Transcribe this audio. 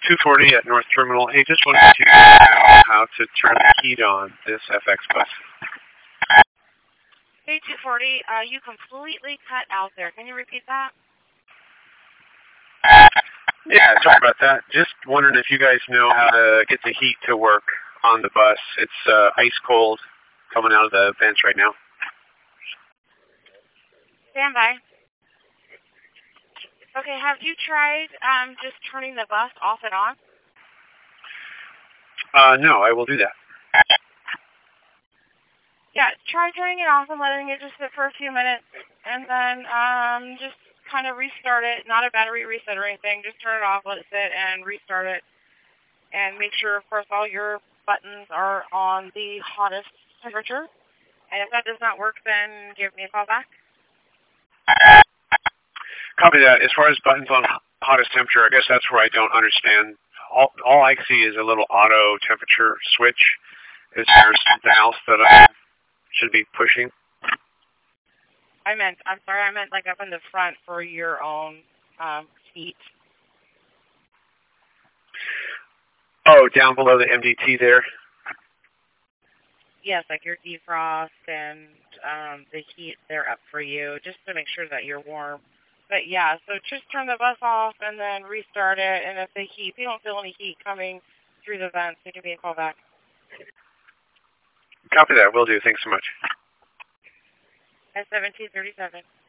240 at North Terminal. Hey, just wanted to know how to turn the heat on this FX bus. Hey, 240, you completely cut out there. Can you repeat that? Yeah, sorry about that. Just wondering if you guys know how to get the heat to work on the bus. It's ice cold coming out of the vents right now. Stand by. Okay, have you tried just turning the bus off and on? No, I will do that. Yeah, try turning it off and letting it just sit for a few minutes, and then just kind of restart it. Not a battery reset or anything. Just turn it off, let it sit, and restart it. And make sure, of course, all your buttons are on the hottest temperature. And if that does not work, then give me a call back. Copy that. As far as buttons on hottest temperature, I guess that's where I don't understand. All I see is a little auto temperature switch. Is there something else that I should be pushing? I'm sorry, I meant like up in the front for your own heat. Oh, down below the MDT there? Yes, like your defrost and the heat, they're up for you, just to make sure that you're warm. But yeah, so just turn the bus off and then restart it. And if you don't feel any heat coming through the vents, you give me a call back. Copy that. Will do. Thanks so much. At 1737.